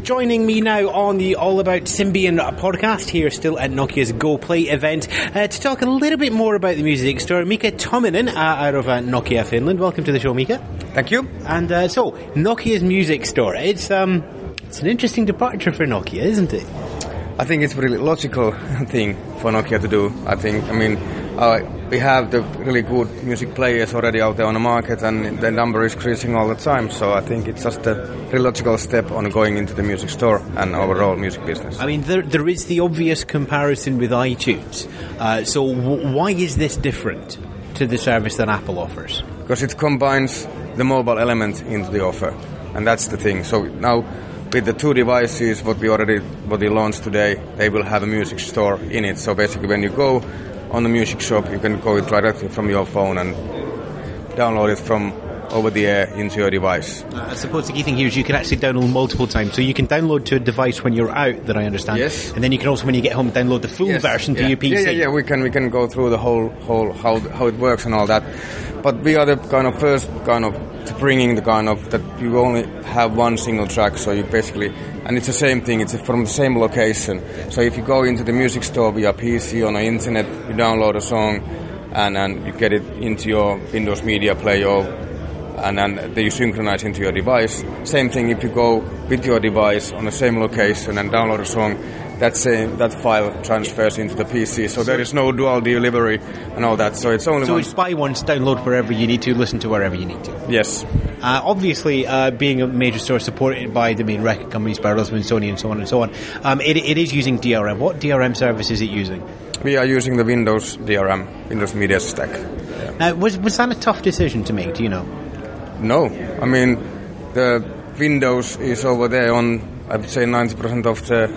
Joining me now on the All About Symbian podcast here still at Nokia's Go Play event to talk a little bit more about the music store, Mika Tominen out of Nokia, Finland. Welcome to the show, Mika. Thank you. And so, Nokia's music store. It's an interesting departure for Nokia, isn't it? I think it's a really logical thing for Nokia to do. We have the really good music players already out there on the market, and the number is increasing all the time. So I think it's just a really logical step on going into the music store and overall music business. I mean, there is the obvious comparison with iTunes. So why is this different to the service that Apple offers? Because it combines the mobile element into the offer, and that's the thing. So now, with the two devices, what we launched today, they will have a music store in it. So basically, when you go on the music shop, you can go directly from your phone and download it from over the air into your device. I suppose the key thing here is you can actually download multiple times. So you can download to a device when you're out, that I understand. Yes. And then you can also, when you get home, download the full version to your PC. Yeah. We can go through the whole how it works and all that. But we are the kind of first bringing the kind of that you only have one single track. So you basically, and it's the same thing. It's from the same location. So if you go into the music store via PC on the internet, you download a song, and you get it into your Windows Media Player. And then you synchronize into your device. Same thing if you go with your device on the same location and download a song, that file transfers into the PC. So there is no dual delivery and all that. So it's only it's buy once, download wherever you need to, listen to wherever you need to. Yes. Obviously, being a major store supported by the main record companies, Bertelsmann, Sony, and so on and so on, it is using DRM. What DRM service is it using? We are using the Windows DRM, Windows Media Stack. Yeah. Now, was that a tough decision to make? Do you know? No, I mean the Windows is over there on, I would say, 90% of the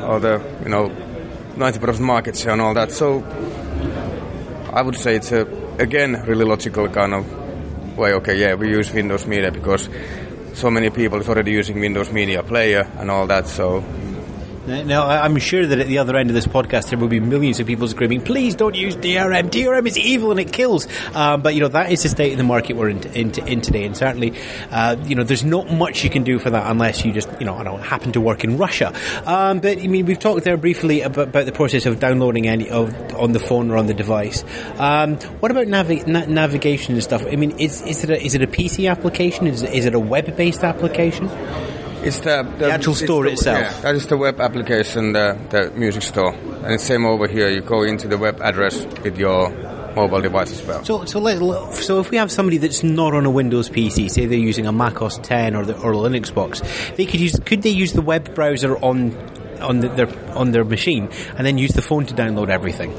90% market share and all that. So I would say it's again really logical kind of way. Okay, yeah, we use Windows Media because so many people is already using Windows Media Player and all that. So. Now, I'm sure that at the other end of this podcast there will be millions of people screaming, please don't use DRM. DRM is evil and it kills. But, that is the state of the market we're in today. And certainly, there's not much you can do for that unless you just, happen to work in Russia. But, I mean, we've talked there briefly about the process of downloading on the phone or on the device. What about navigation and stuff? I mean, is it a PC application? Is it a web-based application? It's the actual store itself. Yeah, that is the web application, the music store. And it's same over here. You go into the web address with your mobile device as well. So if we have somebody that's not on a Windows PC, say they're using a Mac OS 10 or Linux box, could they use the web browser on their machine and then use the phone to download everything?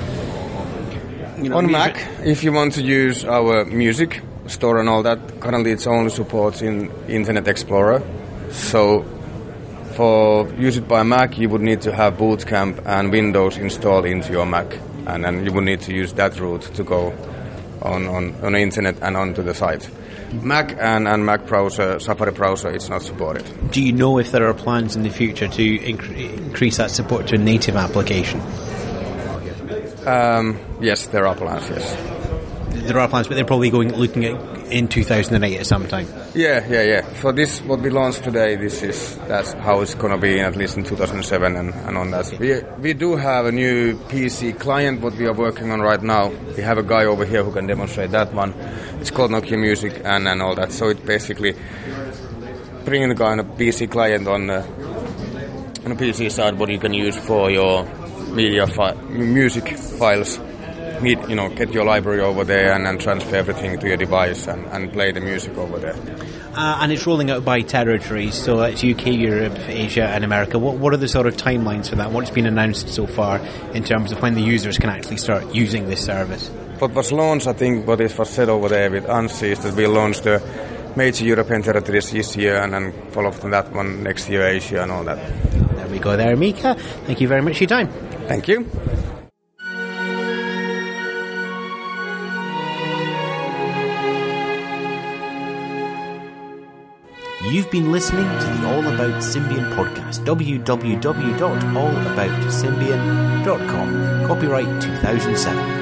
On Mac, if you want to use our music store and all that, currently it's only supports in Internet Explorer. So, for use it by Mac, you would need to have Boot Camp and Windows installed into your Mac, and then you would need to use that route to go on the internet and onto the site. Mac and Mac browser, Safari browser, it's not supported. Do you know if there are plans in the future to increase that support to a native application? Yes, there are plans. Yes. There are plans, but they're probably looking at in 2008 at some time. Yeah. For this, what we launched today, that's how it's gonna be at least in 2007 and on that. We do have a new PC client what we are working on right now. We have a guy over here who can demonstrate that one. It's called Nokia Music and all that. So it basically bringing the kind of PC client on the PC side, what you can use for your music files. Get your library over there and transfer everything to your device and play the music over there. And it's rolling out by territories, so that's UK, Europe, Asia and America. What are the sort of timelines for that? What's been announced so far in terms of when the users can actually start using this service? What was launched, I think what was said over there with ANSI is that we launched the major European territories this year and then follow from that one next year, Asia and all that. There we go there, Mika. Thank you very much for your time. Thank you. You've been listening to the All About Symbian podcast, www.allaboutsymbian.com. Copyright 2007.